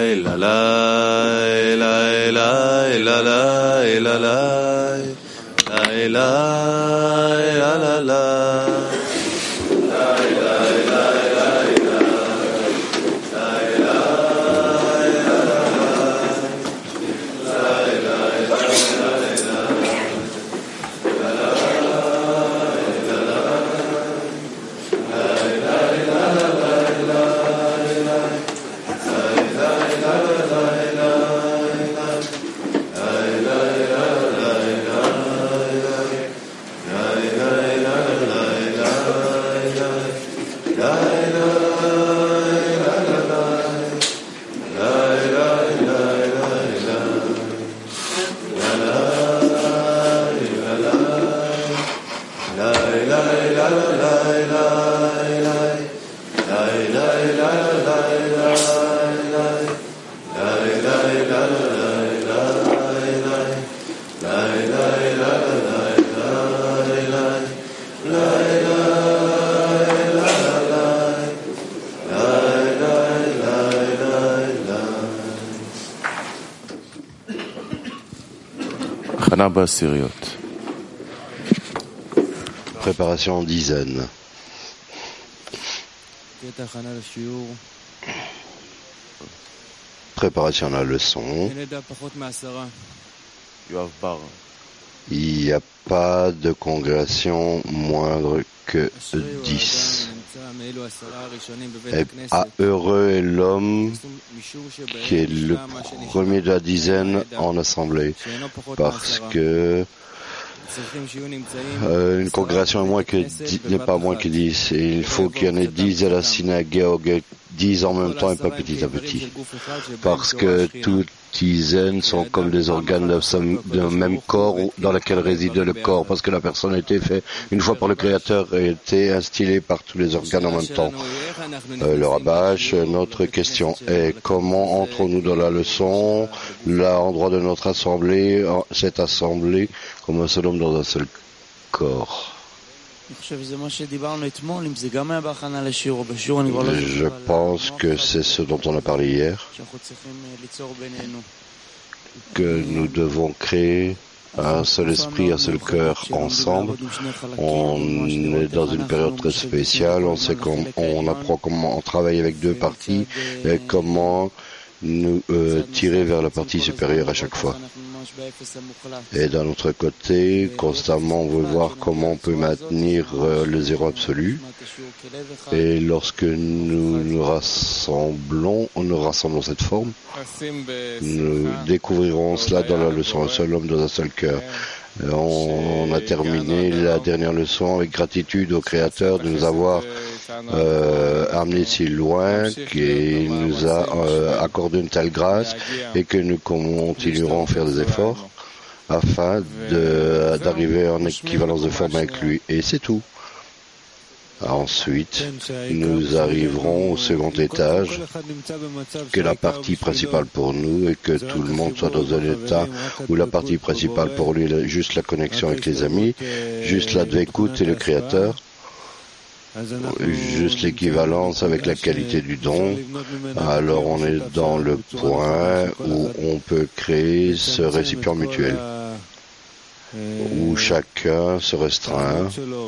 Préparation en dizaine. Préparation à la leçon. Il n'y a pas de congrégation moindre que 10. Et heureux est l'homme qui est le premier de la dizaine en assemblée, parce que une congrégation n'est pas moins que 10. Et il faut qu'il y en ait 10 à la synagogue, 10 en même temps et pas petit à petit. Parce que toutes dizaines sont comme des organes d'un même corps dans lequel réside le corps, parce que la personne a été faite une fois par le Créateur et a été instillée par tous les organes en même temps. Le Rabash, notre question est comment entrons-nous dans la leçon, l'endroit de notre assemblée, cette assemblée, comme un seul homme dans un seul corps. Je pense que c'est ce dont on a parlé hier, que nous devons créer un seul esprit, un seul cœur ensemble. On est dans une période très spéciale, on apprend comment travailler avec deux parties et comment nous tirer vers la partie supérieure à chaque fois. Et d'un autre côté, constamment, on veut voir comment on peut maintenir le zéro absolu. Et lorsque nous rassemblons cette forme, nous découvrirons cela dans la leçon, un seul homme dans un seul cœur. On a terminé la dernière leçon avec gratitude au Créateur de nous avoir amené si loin, qui nous a accordé une telle grâce et que nous continuerons à faire des efforts afin d'arriver en équivalence de forme avec lui. Et c'est tout. Ensuite, nous arriverons au second étage, que la partie principale pour nous et que tout le monde soit dans un état où la partie principale pour lui est juste la connexion avec les amis, juste la d'écoute et le Créateur, juste l'équivalence avec la qualité du don. Alors on est dans le point où on peut créer ce récipient mutuel, où chacun se restreint,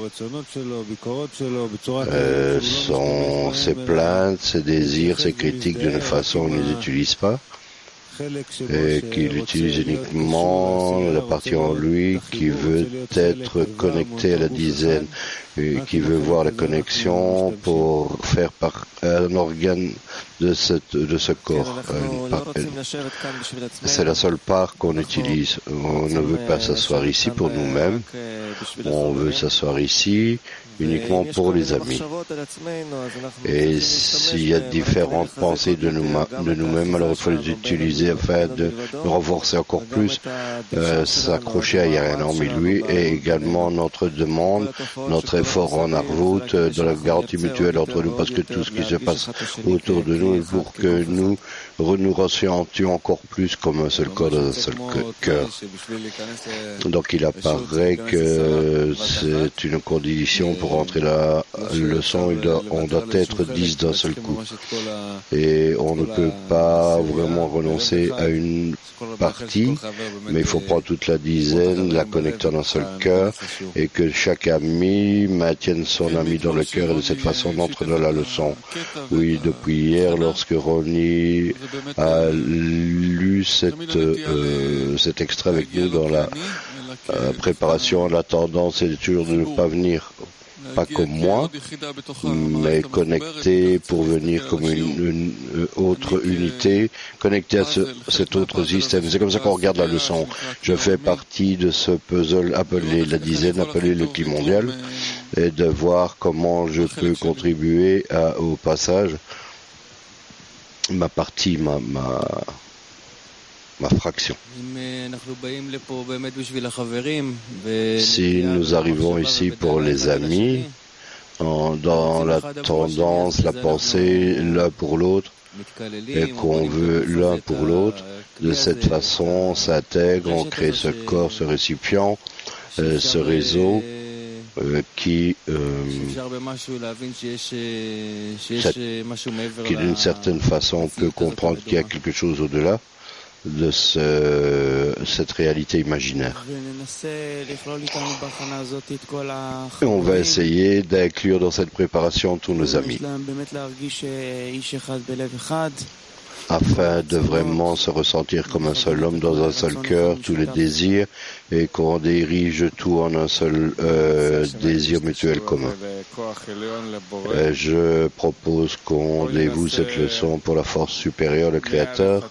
ses plaintes, ses désirs, ses critiques d'une façon où il ne les utilise pas, et qu'il utilise uniquement la partie en lui qui veut être connectée à la dizaine, et qui veut voir la connexion pour faire un organe de ce corps. C'est la seule part qu'on utilise. On ne veut pas s'asseoir ici pour nous-mêmes, on veut s'asseoir ici uniquement pour les amis. Et s'il y a différentes pensées de nous-mêmes, alors il faut les utiliser afin de nous renforcer encore plus, s'accrocher à Yann en lui, et également notre demande, notre très fort en Arvout, dans la garantie mutuelle entre nous, parce que tout ce qui se passe autour de nous, pour que nous ressentions encore plus comme un seul corps dans un seul cœur. Donc il apparaît que c'est une condition pour entrer la leçon, on doit être 10 d'un seul coup. Et on ne peut pas vraiment renoncer à une partie, mais il faut prendre toute la dizaine, la connecter en un seul cœur, et que chaque ami maintienne son ami dans le cœur, et de cette façon on entre dans la leçon. Oui, depuis hier, lorsque Ronnie a lu cet extrait avec nous dans la préparation, la tendance est toujours de ne pas venir pas comme moi, mais connecté pour venir comme une autre unité, connecté à cet autre système. C'est comme ça qu'on regarde la leçon. Je fais partie de ce puzzle appelé la dizaine, appelé le climat mondial, et de voir comment je peux contribuer au passage, ma partie, ma fraction. Si nous arrivons ici pour les amis, dans la tendance, la pensée l'un pour l'autre, et qu'on veut l'un pour l'autre, de cette façon, on s'intègre, on crée ce corps, ce récipient, ce réseau qui d'une certaine façon peut comprendre qu'il y a quelque chose au-delà de cette réalité imaginaire. Et on va essayer d'inclure dans cette préparation tous nos amis, afin de vraiment se ressentir comme un seul homme dans un seul cœur, tous les désirs, et qu'on dirige tout en un seul désir mutuel commun. Je propose qu'on dévoue cette leçon pour la force supérieure, le Créateur.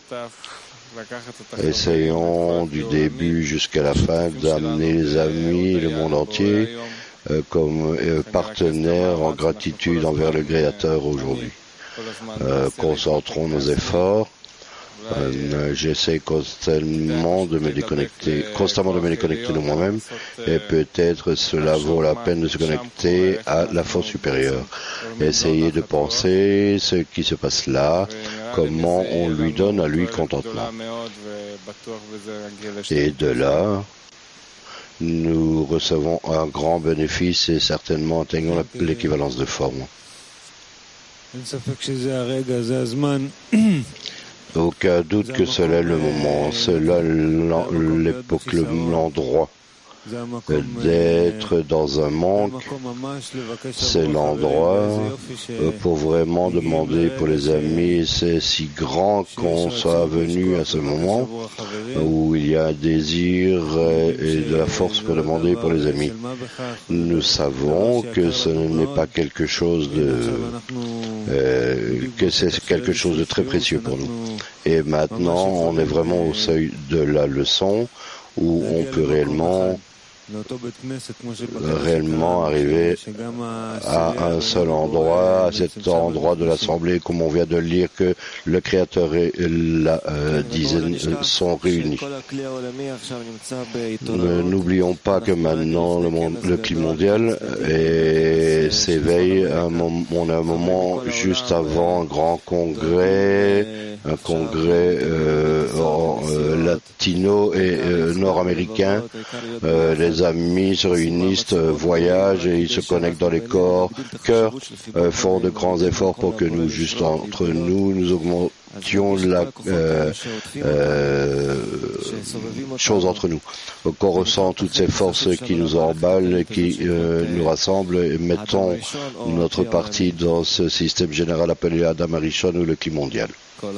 Essayons du début jusqu'à la fin d'amener les amis, le monde entier, comme partenaires en gratitude envers le Créateur aujourd'hui. Concentrons nos efforts. J'essaie constamment de me déconnecter de moi-même, et peut-être cela vaut la peine de se connecter à la force supérieure. Essayer de penser ce qui se passe là, comment on lui donne à lui contentement. Et de là, nous recevons un grand bénéfice et certainement atteignons l'équivalence de forme. Aucun doute que cela est le moment, cela l'époque, l'endroit d'être dans un manque. C'est l'endroit pour vraiment demander pour les amis. C'est si grand qu'on soit venu à ce moment où il y a un désir et de la force pour demander pour les amis. Nous savons que ce n'est pas quelque chose que c'est quelque chose de très précieux pour nous. Et maintenant, on est vraiment au seuil de la leçon où on peut réellement arriver à un seul endroit, à cet endroit de l'Assemblée, comme on vient de lire, que le Créateur et la dizaine sont réunis. N'oublions pas que maintenant le climat mondial s'éveille. On a un moment juste avant un grand congrès, un congrès latino et nord-américain. Les amis se réunissent, voyagent et ils se connectent dans les cœurs, font de grands efforts pour que nous, juste entre nous, nous augmentions la chose entre nous. Donc on ressent toutes ces forces qui nous emballent et qui nous rassemblent, et mettons notre partie dans ce système général appelé Adam Arishon ou le climat mondial. Toutes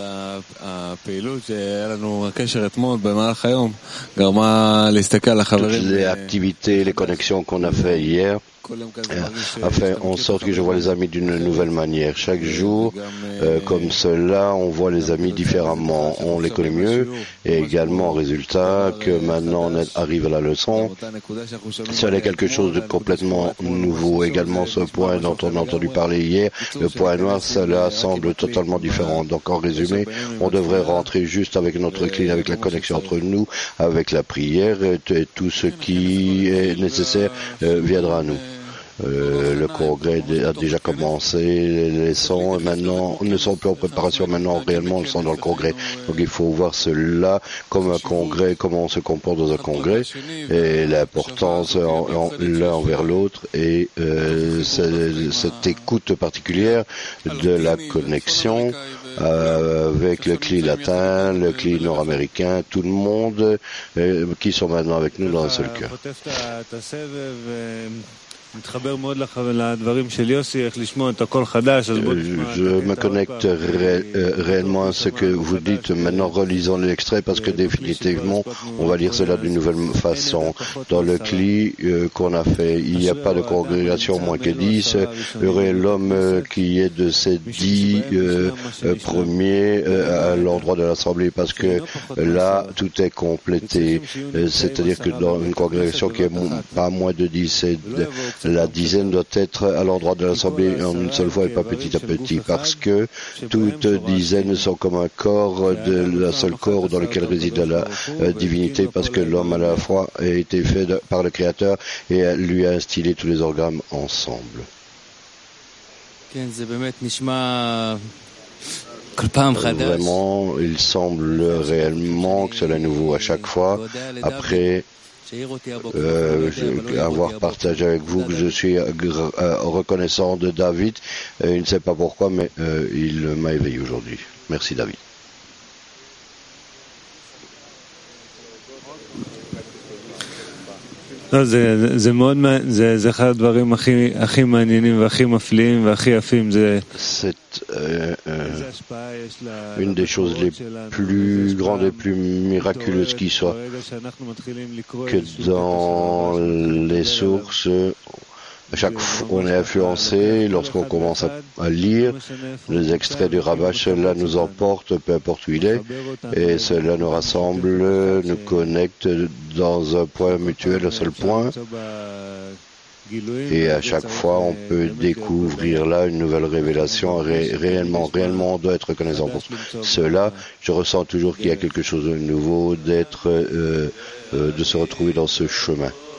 les activités, les connexions qu'on a fait hier a fait en sorte que je vois les amis d'une nouvelle manière. Chaque jour, comme cela, on voit les amis différemment. On les connaît mieux, et également, résultat, que maintenant on arrive à la leçon. Cela est quelque chose de complètement nouveau. Également, ce point dont on a entendu parler hier, le point noir, cela semble totalement différent. Donc, en résumé, on devrait rentrer juste avec notre clé, avec la connexion entre nous, avec la prière, et tout ce qui est nécessaire viendra à nous. Le congrès a déjà commencé, les sons maintenant ne sont plus en préparation, maintenant réellement ils sont dans le congrès. Donc il faut voir cela comme un congrès, comment on se comporte dans un congrès et l'importance l'un envers l'autre et cette écoute particulière de la connexion avec le CLI latin, le CLI nord-américain, tout le monde qui sont maintenant avec nous dans un seul cœur. Je me connecte réellement à ce que vous dites. Maintenant, relisons l'extrait parce que définitivement, on va lire cela d'une nouvelle façon. Dans le CLI qu'on a fait, il n'y a pas de congrégation moins que 10. Heureux est l'homme qui est de ces 10 premiers à l'endroit de l'Assemblée parce que là, tout est complété. C'est-à-dire que dans une congrégation qui est pas moins de 10, la dizaine doit être à l'endroit de l'Assemblée en une seule fois et pas petit à petit, parce que toutes dizaines sont comme un corps de la seule corps dans lequel réside la divinité, parce que l'homme à la fois a été fait par le Créateur et lui a instillé tous les organes ensemble. Vraiment, il semble réellement que cela est nouveau à chaque fois. Après avoir partagé avec vous que je suis reconnaissant de David. Il ne sait pas pourquoi, mais il m'a éveillé aujourd'hui. Merci David. זה מאוד, זה אחד הדברים הכי מעניינים והכי מפליאים והכי יפים. C'est une des choses les plus grandes et plus miraculeuses qui soit, que dans les sources, chaque fois on est influencé lorsqu'on commence à lire les extraits du rabbin, cela nous emporte peu importe où il est et cela nous rassemble, nous connecte dans un point mutuel, un seul point, et à chaque fois on peut découvrir là une nouvelle révélation. Réellement on doit être reconnaissant pour cela. Je ressens toujours qu'il y a quelque chose de nouveau, de se retrouver dans ce chemin.